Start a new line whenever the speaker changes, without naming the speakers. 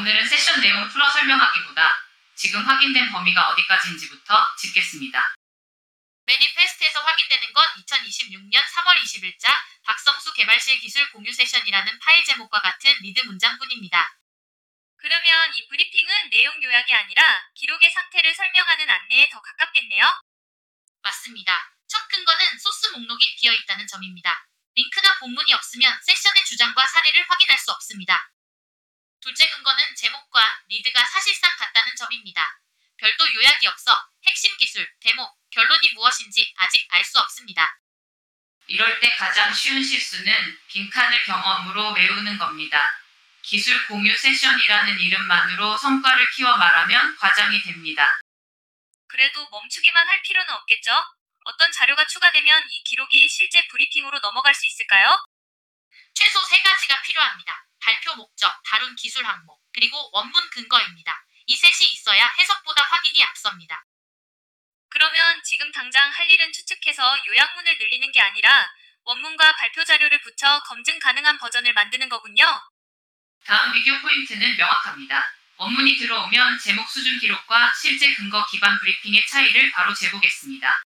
오늘은 세션 내용 풀어 설명하기보다 지금 확인된 범위가 어디까지인지부터 짚겠습니다. 매니페스트에서 확인되는 건 2026년 3월 20일자 박성수 개발실 기술 공유 세션이라는 파일 제목과 같은 리드 문장뿐입니다.
그러면 이 브리핑은 내용 요약이 아니라 기록의 상태를 설명하는 안내에 더 가깝겠네요?
맞습니다. 첫 근거는 소스 목록이 비어있다는 점입니다. 링크나 본문이 없으면 세션의 주장과 사례를 확인할 수 없습니다. 둘째 근거는 제목과 리드가 사실상 같다는 점입니다. 별도 요약이 없어 핵심 기술, 대목, 결론이 무엇인지 아직 알 수 없습니다. 이럴 때 가장 쉬운 실수는 빈칸을 경험으로 메우는 겁니다. 기술 공유 세션이라는 이름만으로 성과를 키워 말하면 과장이 됩니다.
그래도 멈추기만 할 필요는 없겠죠? 어떤 자료가 추가되면 이 기록이 실제 브리핑으로 넘어갈 수 있을까요?
최소 3가지가 필요합니다. 발표 목적, 다룬 기술 항목, 그리고 원문 근거입니다. 이 셋이 있어야 해석보다 확인이 앞섭니다.
그러면 지금 당장 할 일은 추측해서 요약문을 늘리는 게 아니라 원문과 발표 자료를 붙여 검증 가능한 버전을 만드는 거군요.
다음 비교 포인트는 명확합니다. 원문이 들어오면 제목 수준 기록과 실제 근거 기반 브리핑의 차이를 바로 재보겠습니다.